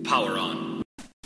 Power on.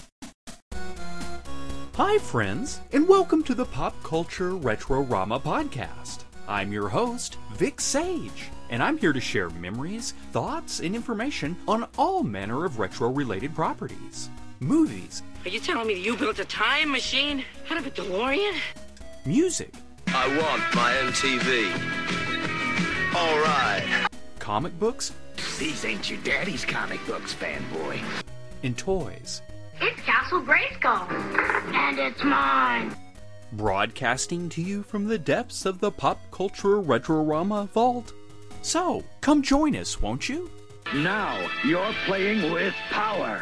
Hi friends, and welcome to the Pop Culture Retro-Rama podcast. I'm your host, Vic Sage, and I'm here to share memories, thoughts, and information on all manner of retro-related properties. Movies. Are you telling me that you built a time machine out of a DeLorean? Music. I want my own TV. All right. Comic books. These ain't your daddy's comic books, fanboy. And toys. It's Castle Grayskull. And it's mine. Broadcasting to you from the depths of the Pop Culture Retro-Rama vault. So, come join us, won't you? Now you're playing with power.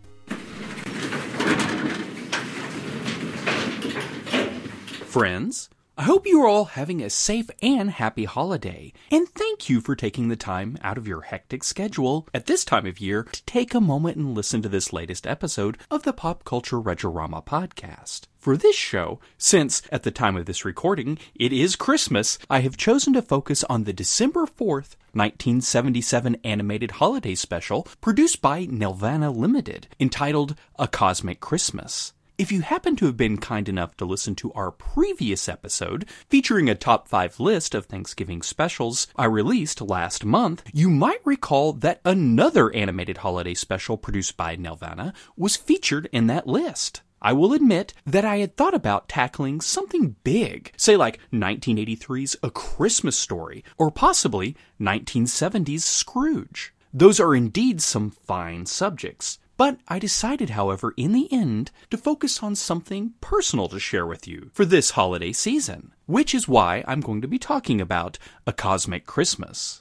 Friends, I hope you are all having a safe and happy holiday, and thank you for taking the time out of your hectic schedule at this time of year to take a moment and listen to this latest episode of the Pop Culture Retro-Rama podcast. For this show, since at the time of this recording it is Christmas, I have chosen to focus on the December 4th, 1977 animated holiday special produced by Nelvana Limited, entitled A Cosmic Christmas. If you happen to have been kind enough to listen to our previous episode, featuring a top 5 list of Thanksgiving specials I released last month, you might recall that another animated holiday special produced by Nelvana was featured in that list. I will admit that I had thought about tackling something big, say like 1983's A Christmas Story, or possibly 1970's Scrooge. Those are indeed some fine subjects. But I decided, however, in the end, to focus on something personal to share with you for this holiday season, which is why I'm going to be talking about A Cosmic Christmas.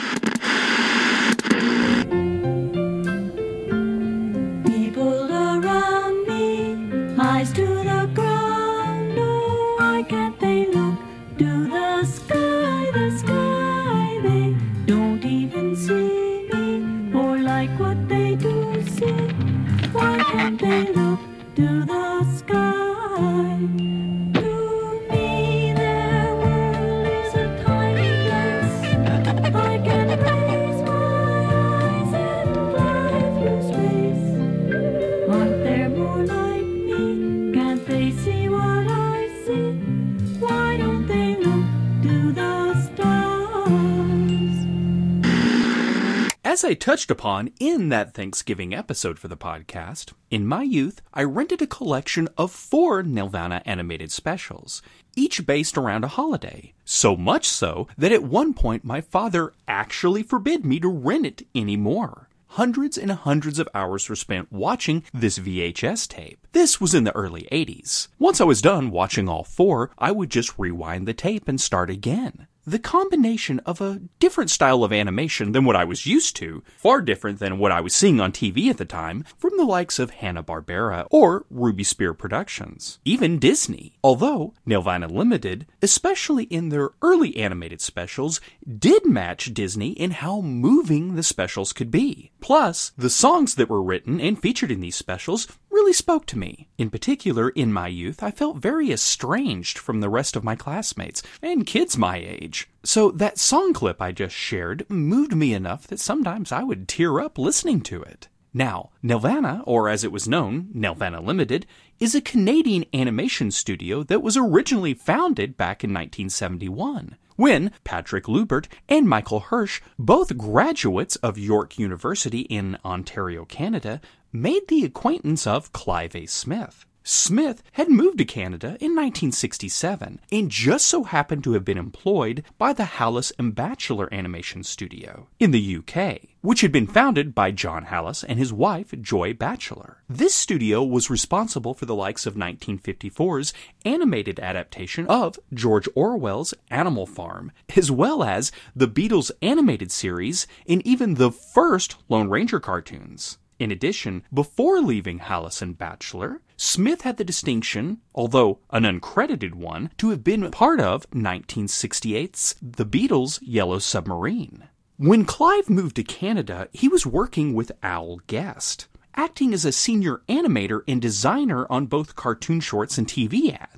People around me, eyes to the ground, oh, why can't they look to the sky, they don't even see me, or like what they do. Why can't they look to the sky? To me their world is a timeless. I can raise my eyes and fly through space. Aren't there more like me? Can't they see what I see? Why don't they look to the stars? As I touched upon in that Thanksgiving episode for the podcast, in my youth, I rented a collection of 4 Nelvana animated specials, each based around a holiday. So much so that at one point my father actually forbid me to rent it anymore. Hundreds and hundreds of hours were spent watching this VHS tape. This was in the early 80s. Once I was done watching all 4, I would just rewind the tape and start again. The combination of a different style of animation than what I was used to, far different than what I was seeing on TV at the time, from the likes of Hanna-Barbera or Ruby Spear Productions, even Disney. Although Nelvana Limited, especially in their early animated specials, did match Disney in how moving the specials could be. Plus, the songs that were written and featured in these specials really spoke to me. In particular, in my youth, I felt very estranged from the rest of my classmates and kids my age. So that song clip I just shared moved me enough that sometimes I would tear up listening to it. Now, Nelvana, or as it was known, Nelvana Limited, is a Canadian animation studio that was originally founded back in 1971, when Patrick Lubert and Michael Hirsch, both graduates of York University in Ontario, Canada, made the acquaintance of Clive A. Smith. Smith had moved to Canada in 1967 and just so happened to have been employed by the Hallis and Batchelor Animation Studio in the UK, which had been founded by John Hallis and his wife, Joy Batchelor. This studio was responsible for the likes of 1954's animated adaptation of George Orwell's Animal Farm, as well as the Beatles animated series and even the first Lone Ranger cartoons. In addition, before leaving Hallis and Batchelor, Smith had the distinction, although an uncredited one, to have been part of 1968's The Beatles' Yellow Submarine. When Clive moved to Canada, he was working with Al Guest, acting as a senior animator and designer on both cartoon shorts and TV ads.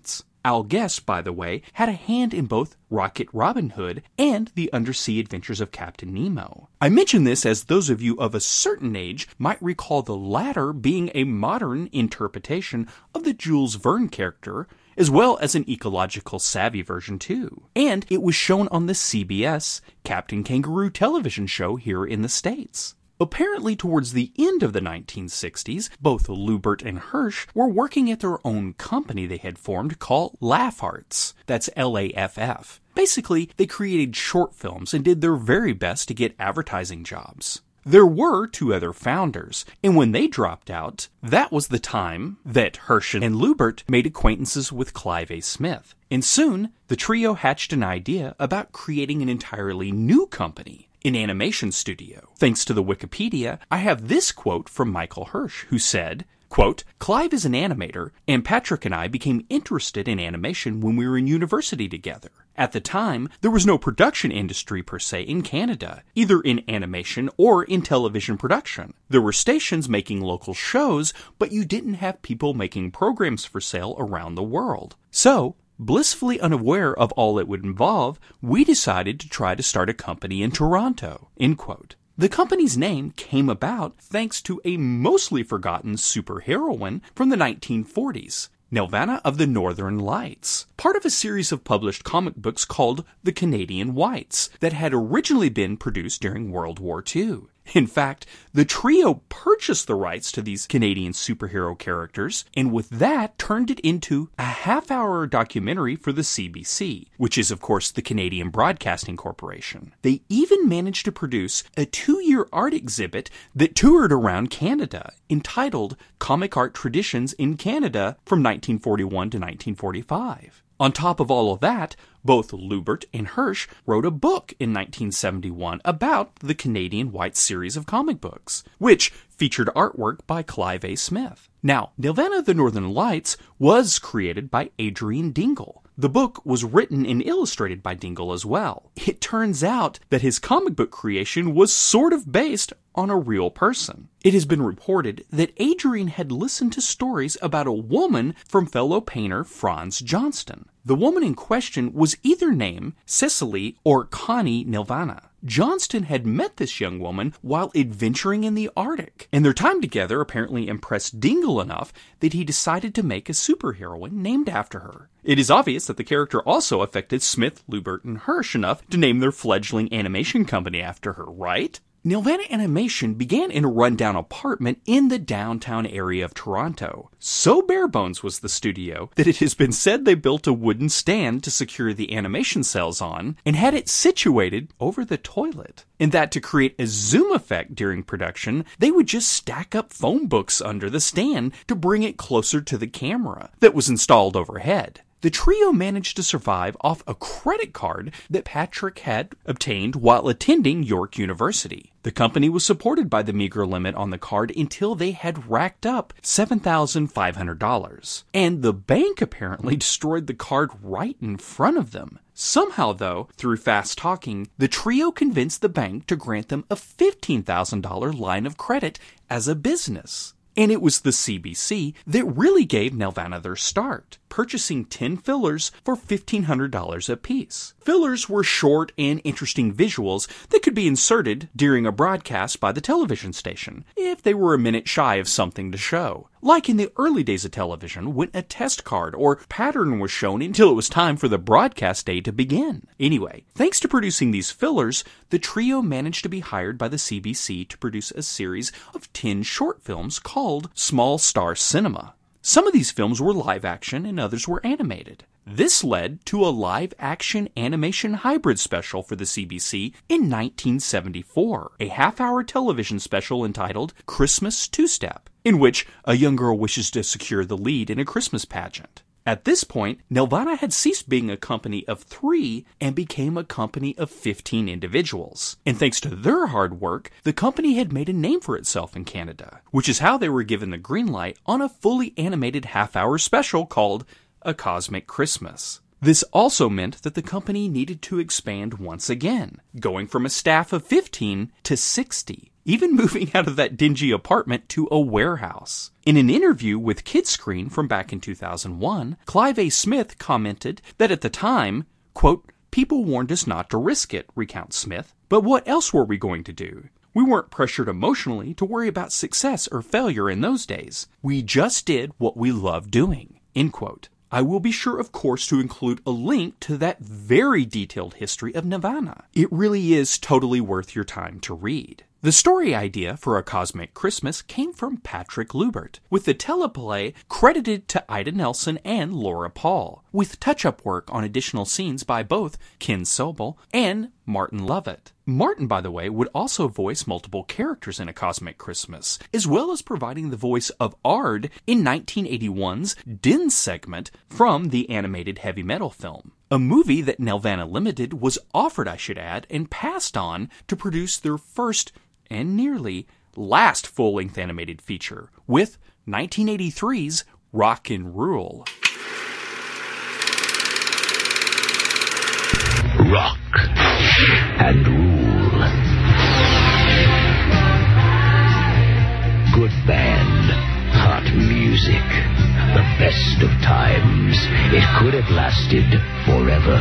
Al Guest, by the way, had a hand in both Rocket Robin Hood and the undersea adventures of Captain Nemo. I mention this as those of you of a certain age might recall the latter being a modern interpretation of the Jules Verne character, as well as an ecological savvy version too. And it was shown on the CBS Captain Kangaroo television show here in the States. Apparently towards the end of the 1960s, both Lubert and Hirsch were working at their own company they had formed called Laugh Arts. That's L-A-F-F. Basically, they created short films and did their very best to get advertising jobs. There were two other founders, and when they dropped out, that was the time that Hirsch and Lubert made acquaintances with Clive A. Smith. And soon, the trio hatched an idea about creating an entirely new company, an animation studio. Thanks to the Wikipedia, I have this quote from Michael Hirsch, who said, quote, "Clive is an animator, and Patrick and I became interested in animation when we were in university together. At the time, there was no production industry per se in Canada, either in animation or in television production. There were stations making local shows, but you didn't have people making programs for sale around the world. So, blissfully unaware of all it would involve, we decided to try to start a company in Toronto." End quote. The company's name came about thanks to a mostly forgotten superheroine from the 1940s, Nelvana of the Northern Lights, part of a series of published comic books called The Canadian Whites that had originally been produced during World War II. In fact, the trio purchased the rights to these Canadian superhero characters, and with that turned it into a half-hour documentary for the CBC, which is of course the Canadian Broadcasting Corporation. They even managed to produce a 2-year art exhibit that toured around Canada, entitled Comic Art Traditions in Canada from 1941 to 1945. On top of all of that, both Lubert and Hirsch wrote a book in 1971 about the Canadian White series of comic books, which featured artwork by Clive A. Smith. Now, Nelvana of the Northern Lights was created by Adrian Dingle. The book was written and illustrated by Dingle as well. It turns out that his comic book creation was sort of based on a real person. It has been reported that Adrian had listened to stories about a woman from fellow painter Franz Johnston. The woman in question was either named Cecily or Connie Nelvana. Johnston had met this young woman while adventuring in the Arctic, and their time together apparently impressed Dingle enough that he decided to make a superheroine named after her. It is obvious that the character also affected Smith, Lubert, and Hirsch enough to name their fledgling animation company after her, right? Nelvana Animation began in a rundown apartment in the downtown area of Toronto. So bare-bones was the studio that it has been said they built a wooden stand to secure the animation cells on and had it situated over the toilet. And that to create a zoom effect during production, they would just stack up phone books under the stand to bring it closer to the camera that was installed overhead. The trio managed to survive off a credit card that Patrick had obtained while attending York University. The company was supported by the meager limit on the card until they had racked up $7,500. And the bank apparently destroyed the card right in front of them. Somehow, though, through fast talking, the trio convinced the bank to grant them a $15,000 line of credit as a business. And it was the CBC that really gave Nelvana their start, purchasing 10 fillers for $1,500 apiece. Fillers were short and interesting visuals that could be inserted during a broadcast by the television station, if they were a minute shy of something to show. Like in the early days of television, when a test card or pattern was shown until it was time for the broadcast day to begin. Anyway, thanks to producing these fillers, the trio managed to be hired by the CBC to produce a series of 10 short films called Small Star Cinema. Some of these films were live action and others were animated. This led to a live-action animation hybrid special for the CBC in 1974, a half-hour television special entitled Christmas Two-Step, in which a young girl wishes to secure the lead in a Christmas pageant. At this point, Nelvana had ceased being a company of 3 and became a company of 15 individuals. And thanks to their hard work, the company had made a name for itself in Canada, which is how they were given the green light on a fully animated half-hour special called A Cosmic Christmas. This also meant that the company needed to expand once again, going from a staff of 15 to 60. even moving out of that dingy apartment to a warehouse. In an interview with Kidscreen from back in 2001, Clive A. Smith commented that at the time, quote, "People warned us not to risk it," recounts Smith. "But what else were we going to do? We weren't pressured emotionally to worry about success or failure in those days. We just did what we loved doing." End quote. I will be sure, of course, to include a link to that very detailed history of Nelvana. It really is totally worth your time to read. The story idea for A Cosmic Christmas came from Patrick Lubert, with the teleplay credited to Ida Nelson and Laura Paul, with touch-up work on additional scenes by both Ken Sobel and Martin Lovett. Martin, by the way, would also voice multiple characters in A Cosmic Christmas, as well as providing the voice of Ard in 1981's Din segment from the animated heavy metal film. A movie that Nelvana Limited was offered, I should add, and passed on to produce their first and nearly last full-length animated feature, with 1983's Rock and Rule. Rock and rule. Good band, hot music, the best of times. It could have lasted forever.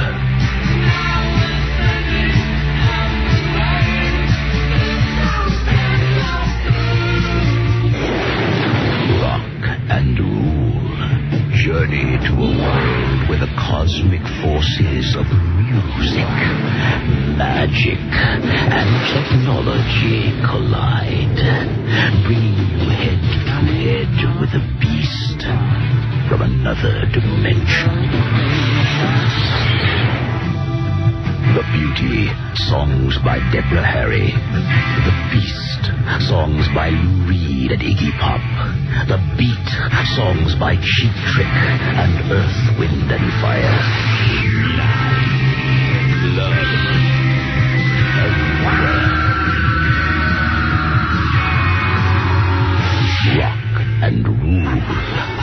And rule. Journey to a world where the cosmic forces of music, magic, and technology collide, bringing you head to head with a beast from another dimension. The Beauty, songs by Deborah Harry. The Beast, songs by Lou Reed and Iggy Pop. The Beat, songs by Cheap Trick and Earth, Wind and Fire. Love everywhere. Rock and rule.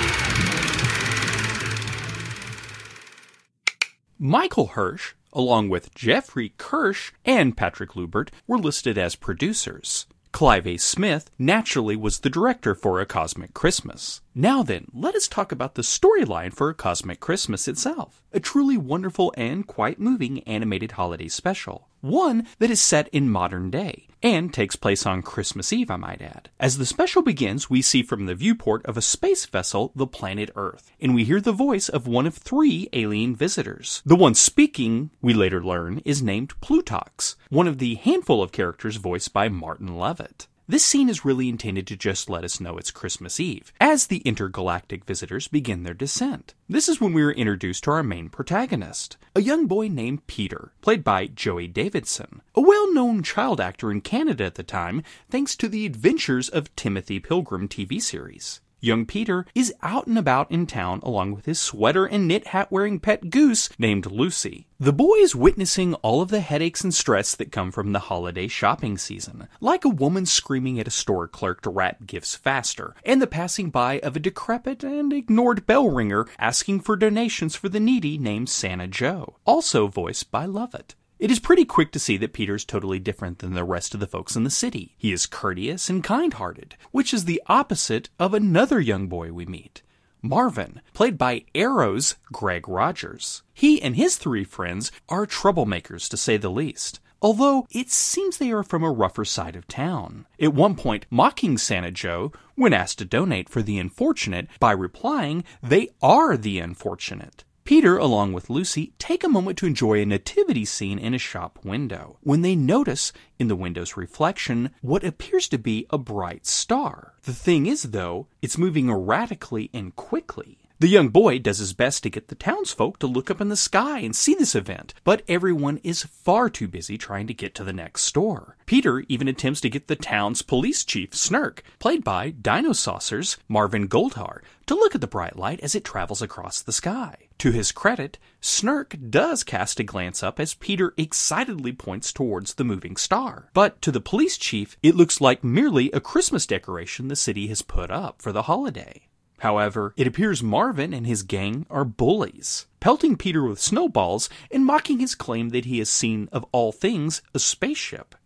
Michael Hirsch, along with Jeffrey Kirsch and Patrick Lubert, were listed as producers. Clive A. Smith naturally was the director for A Cosmic Christmas. Now then, let us talk about the storyline for A Cosmic Christmas itself. A truly wonderful and quite moving animated holiday special. One that is set in modern day, and takes place on Christmas Eve, I might add. As the special begins, we see from the viewport of a space vessel the planet Earth, and we hear the voice of one of 3 alien visitors. The one speaking, we later learn, is named Plutox, one of the handful of characters voiced by Martin Lovett. This scene is really intended to just let us know it's Christmas Eve, as the intergalactic visitors begin their descent. This is when we are introduced to our main protagonist, a young boy named Peter, played by Joey Davidson, a well-known child actor in Canada at the time, thanks to the Adventures of Timothy Pilgrim TV series. Young Peter is out and about in town along with his sweater and knit hat wearing pet goose named Lucy. The boy is witnessing all of the headaches and stress that come from the holiday shopping season, like a woman screaming at a store clerk to wrap gifts faster, and the passing by of a decrepit and ignored bell ringer asking for donations for the needy named Santa Joe, also voiced by Lovett. It is pretty quick to see that Peter's totally different than the rest of the folks in the city. He is courteous and kind-hearted, which is the opposite of another young boy we meet, Marvin, played by Arrow's Greg Rogers. He and his 3 friends are troublemakers, to say the least, although it seems they are from a rougher side of town. At one point, mocking Santa Joe when asked to donate for the unfortunate by replying they are the unfortunate. Peter, along with Lucy, take a moment to enjoy a nativity scene in a shop window, when they notice, in the window's reflection, what appears to be a bright star. The thing is, though, it's moving erratically and quickly. The young boy does his best to get the townsfolk to look up in the sky and see this event, but everyone is far too busy trying to get to the next store. Peter even attempts to get the town's police chief, Snark, played by Dino Saucer's Marvin Goldhar, to look at the bright light as it travels across the sky. To his credit, Snark does cast a glance up as Peter excitedly points towards the moving star. But to the police chief, it looks like merely a Christmas decoration the city has put up for the holiday. However, it appears Marvin and his gang are bullies, pelting Peter with snowballs and mocking his claim that he has seen, of all things, a spaceship.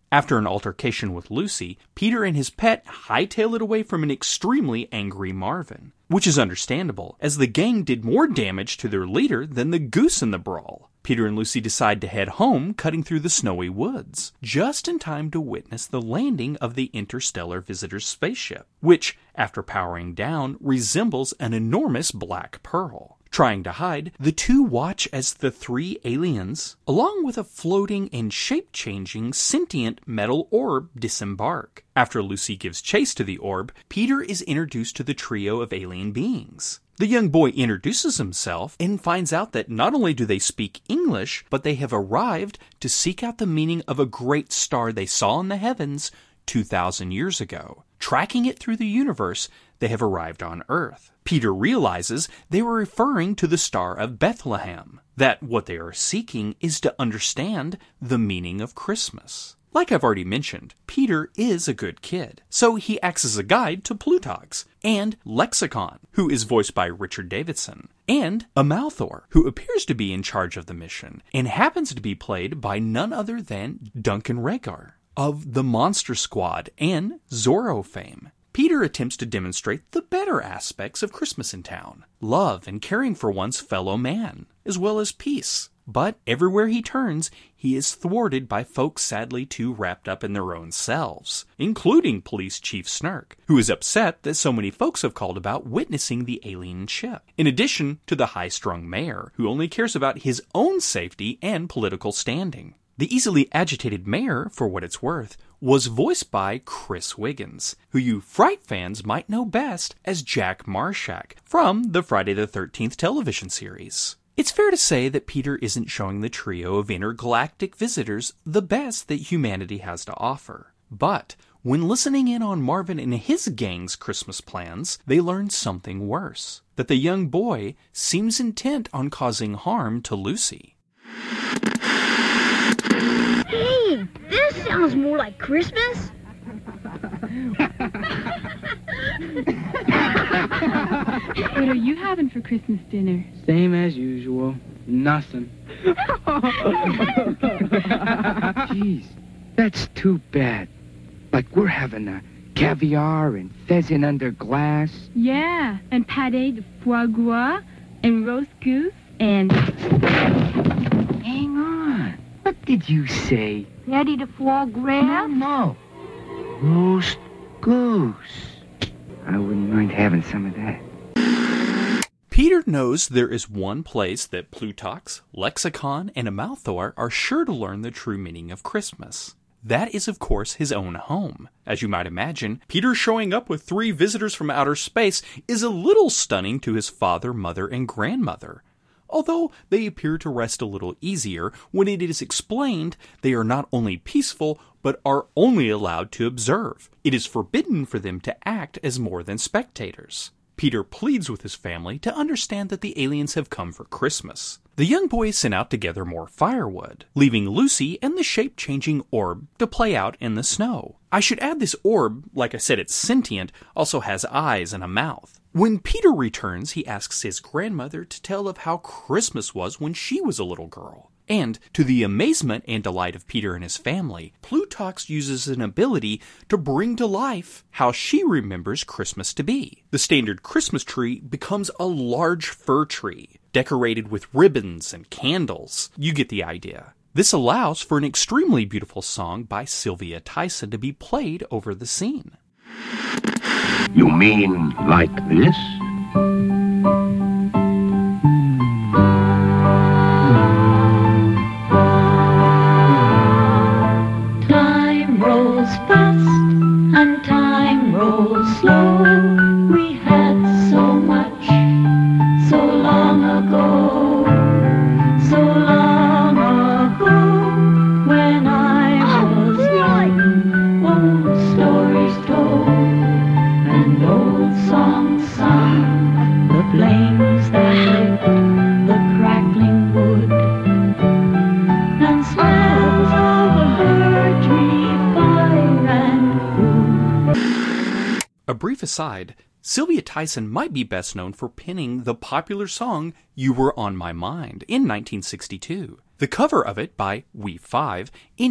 After an altercation with Lucy, Peter and his pet hightail it away from an extremely angry Marvin, which is understandable, as the gang did more damage to their leader than the goose in the brawl. Peter and Lucy decide to head home, cutting through the snowy woods, just in time to witness the landing of the interstellar visitor's spaceship, which, after powering down, resembles an enormous black pearl. Trying to hide, the two watch as the three aliens, along with a floating and shape-changing sentient metal orb, disembark. After Lucy gives chase to the orb, Peter is introduced to the trio of alien beings. The young boy introduces himself and finds out that not only do they speak English, but they have arrived to seek out the meaning of a great star they saw in the heavens 2,000 years ago. Tracking it through the universe, they have arrived on Earth. Peter realizes they were referring to the Star of Bethlehem, that what they are seeking is to understand the meaning of Christmas. Like I've already mentioned, Peter is a good kid, so he acts as a guide to Plutox, and Lexicon, who is voiced by Richard Davidson, and Amalthor, who appears to be in charge of the mission, and happens to be played by none other than Duncan Regar of the Monster Squad and Zorro fame. Peter attempts to demonstrate the better aspects of Christmas in town, love and caring for one's fellow man, as well as peace. But everywhere he turns, he is thwarted by folks sadly too wrapped up in their own selves, including Police Chief Snark, who is upset that so many folks have called about witnessing the alien ship, in addition to the high-strung mayor, who only cares about his own safety and political standing. The easily agitated mayor, for what it's worth, was voiced by Chris Wiggins, who you Fright fans might know best as Jack Marshak from the Friday the 13th television series. It's fair to say that Peter isn't showing the trio of intergalactic visitors the best that humanity has to offer. But when listening in on Marvin and his gang's Christmas plans, they learn something worse, that the young boy seems intent on causing harm to Lucy. Hey, this sounds more like Christmas. What are you having for Christmas dinner? Same as usual. Nothing. Jeez, that's too bad. Like we're having caviar and pheasant under glass. Yeah, and pâté de foie gras and roast goose and... Hang on. What did you say? Patty de foie gras? No. Roast goose. I wouldn't mind having some of that. Peter knows there is one place that Plutox, Lexicon, and Amalthor are sure to learn the true meaning of Christmas. That is, of course, his own home. As you might imagine, Peter showing up with 3 visitors from outer space is a little stunning to his father, mother, and grandmother. Although they appear to rest a little easier when it is explained they are not only peaceful, but are only allowed to observe. It is forbidden for them to act as more than spectators. Peter pleads with his family to understand that the aliens have come for Christmas. The young boys sent out to gather more firewood, leaving Lucy and the shape-changing orb to play out in the snow. I should add this orb, like I said it's sentient, also has eyes and a mouth. When Peter returns, he asks his grandmother to tell of how Christmas was when she was a little girl. And, to the amazement and delight of Peter and his family, Plutox uses an ability to bring to life how she remembers Christmas to be. The standard Christmas tree becomes a large fir tree, decorated with ribbons and candles. You get the idea. This allows for an extremely beautiful song by Sylvia Tyson to be played over the scene. You mean like this? Time rolls fast and time rolls slow. We had so much so long ago. So long ago when I was young. Old stories told and old songs sung. The flames that lit the crackling wood and smells of a fir tree fire and food. A brief aside, Sylvia Tyson might be best known for penning the popular song You Were On My Mind in 1962. The cover of it by We5 in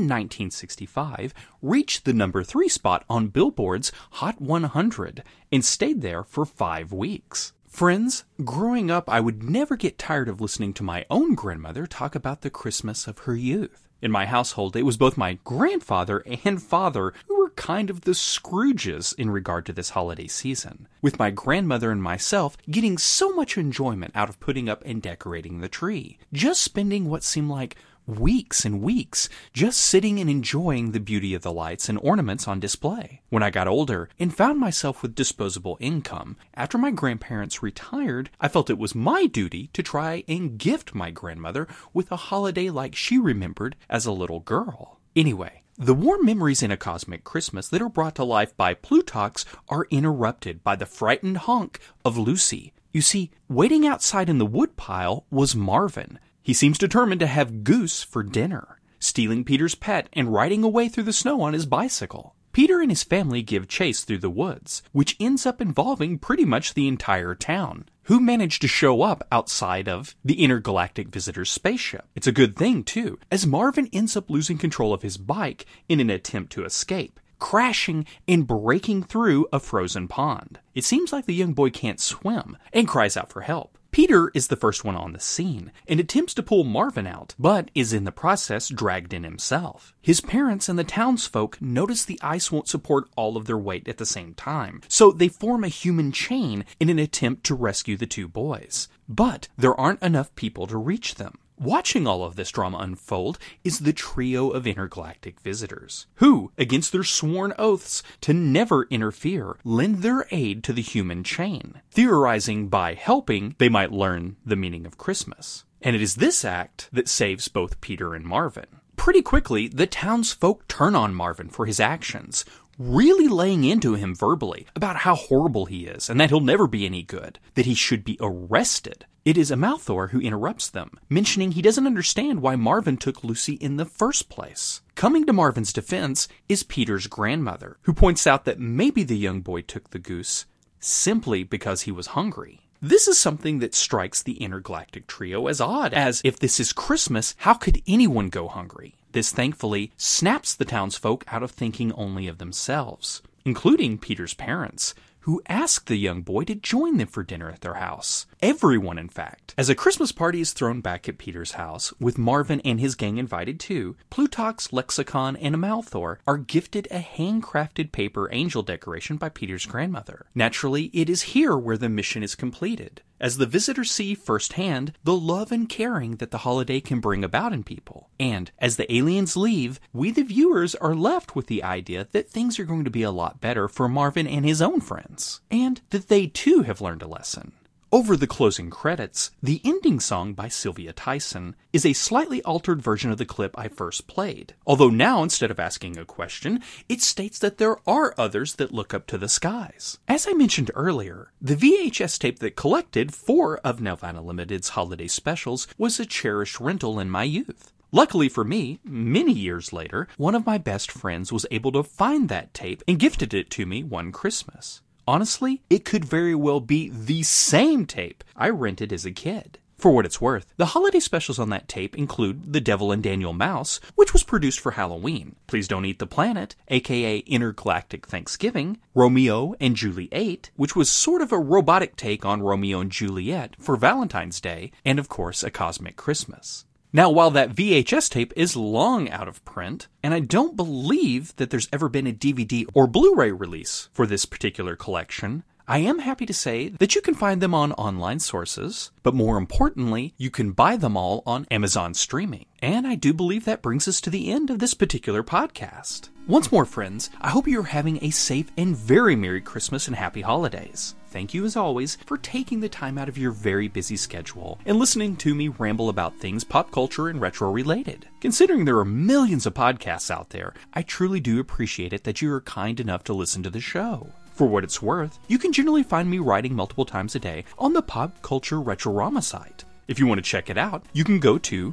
1965 reached the number 3 spot on Billboard's Hot 100 and stayed there for 5 weeks. Friends, growing up, I would never get tired of listening to my own grandmother talk about the Christmas of her youth. In my household, it was both my grandfather and father who were kind of the Scrooges in regard to this holiday season, with my grandmother and myself getting so much enjoyment out of putting up and decorating the tree, just spending what seemed like weeks and weeks just sitting and enjoying the beauty of the lights and ornaments on display. When I got older and found myself with disposable income, after my grandparents retired, I felt it was my duty to try and gift my grandmother with a holiday like she remembered as a little girl. Anyway, the warm memories in A Cosmic Christmas that are brought to life by Plutox are interrupted by the frightened honk of Lucy. You see, waiting outside in the woodpile was Marvin. He seems determined to have goose for dinner, stealing Peter's pet and riding away through the snow on his bicycle. Peter and his family give chase through the woods, which ends up involving pretty much the entire town, who manage to show up outside of the intergalactic visitor's spaceship. It's a good thing, too, as Marvin ends up losing control of his bike in an attempt to escape, crashing and breaking through a frozen pond. It seems like the young boy can't swim and cries out for help. Peter is the first one on the scene and attempts to pull Marvin out, but is in the process dragged in himself. His parents and the townsfolk notice the ice won't support all of their weight at the same time, so they form a human chain in an attempt to rescue the two boys. But there aren't enough people to reach them. Watching all of this drama unfold is the trio of intergalactic visitors, who, against their sworn oaths to never interfere, lend their aid to the human chain, theorizing by helping they might learn the meaning of Christmas. And it is this act that saves both Peter and Marvin. Pretty quickly, the townsfolk turn on Marvin for his actions, really laying into him verbally about how horrible he is and that he'll never be any good, that he should be arrested. It is Amalthor who interrupts them, mentioning he doesn't understand why Marvin took Lucy in the first place. Coming to Marvin's defense is Peter's grandmother, who points out that maybe the young boy took the goose simply because he was hungry. This is something that strikes the intergalactic trio as odd, as if this is Christmas, how could anyone go hungry? This thankfully snaps the townsfolk out of thinking only of themselves, including Peter's parents, who asked the young boy to join them for dinner at their house. Everyone, in fact. As a Christmas party is thrown back at Peter's house, with Marvin and his gang invited too, Plutox, Lexicon, and Amalthor are gifted a handcrafted paper angel decoration by Peter's grandmother. Naturally, it is here where the mission is completed, as the visitors see firsthand the love and caring that the holiday can bring about in people. And as the aliens leave, we the viewers are left with the idea that things are going to be a lot better for Marvin and his own friends, and that they too have learned a lesson. Over the closing credits, the ending song by Sylvia Tyson is a slightly altered version of the clip I first played. Although now, instead of asking a question, it states that there are others that look up to the skies. As I mentioned earlier, the VHS tape that collected 4 of Nelvana Limited's holiday specials was a cherished rental in my youth. Luckily for me, many years later, one of my best friends was able to find that tape and gifted it to me one Christmas. Honestly, it could very well be the same tape I rented as a kid. For what it's worth, the holiday specials on that tape include The Devil and Daniel Mouse, which was produced for Halloween, Please Don't Eat the Planet, aka Intergalactic Thanksgiving, Romeo and Juliet, which was sort of a robotic take on Romeo and Juliet for Valentine's Day, and of course, A Cosmic Christmas. Now, while that VHS tape is long out of print, and I don't believe that there's ever been a DVD or Blu-ray release for this particular collection, I am happy to say that you can find them on online sources, but more importantly, you can buy them all on Amazon streaming. And I do believe that brings us to the end of this particular podcast. Once more, friends, I hope you're having a safe and very Merry Christmas and Happy Holidays. Thank you, as always, for taking the time out of your very busy schedule and listening to me ramble about things pop culture and retro related. Considering there are millions of podcasts out there, I truly do appreciate it that you are kind enough to listen to the show. For what it's worth, you can generally find me writing multiple times a day on the Pop Culture Retrorama site. If you want to check it out, you can go to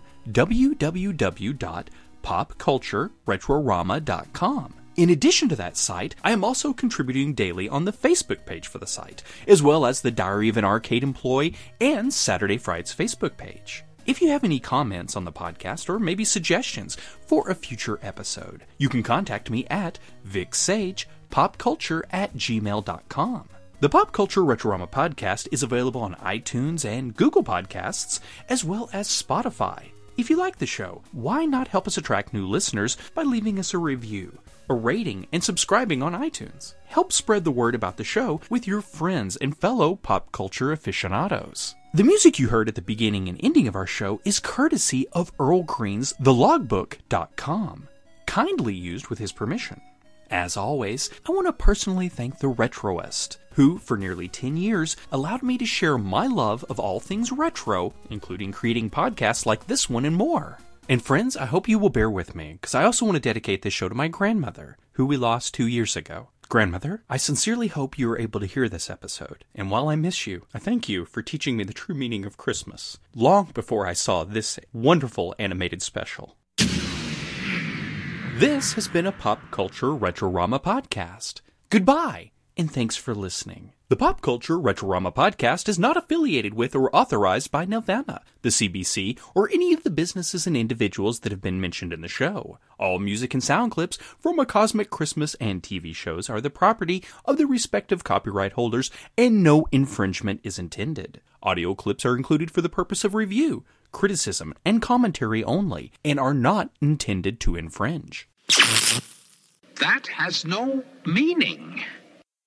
www.popcultureretrorama.com. In addition to that site, I am also contributing daily on the Facebook page for the site, as well as the Diary of an Arcade Employee and Saturday Frights Facebook page. If you have any comments on the podcast or maybe suggestions for a future episode, you can contact me at vicsagepopculture@gmail.com. The Pop Culture Retrorama podcast is available on iTunes and Google Podcasts, as well as Spotify. If you like the show, why not help us attract new listeners by leaving us a review, a rating, and subscribing on iTunes? Help spread the word about the show with your friends and fellow pop culture aficionados. The music you heard at the beginning and ending of our show is courtesy of Earl Green's TheLogbook.com, kindly used with his permission. As always, I want to personally thank the Retroist, who, for nearly 10 years, allowed me to share my love of all things retro, including creating podcasts like this one and more. And friends, I hope you will bear with me, because I also want to dedicate this show to my grandmother, who we lost 2 years ago. Grandmother, I sincerely hope you are able to hear this episode, and while I miss you, I thank you for teaching me the true meaning of Christmas, long before I saw this wonderful animated special. This has been a Pop Culture Retrorama podcast. Goodbye, and thanks for listening. The Pop Culture Retrorama podcast is not affiliated with or authorized by Nelvana, the CBC, or any of the businesses and individuals that have been mentioned in the show. All music and sound clips from A Cosmic Christmas and TV shows are the property of the respective copyright holders, and no infringement is intended. Audio clips are included for the purpose of review, criticism, and commentary only, and are not intended to infringe. That has no meaning.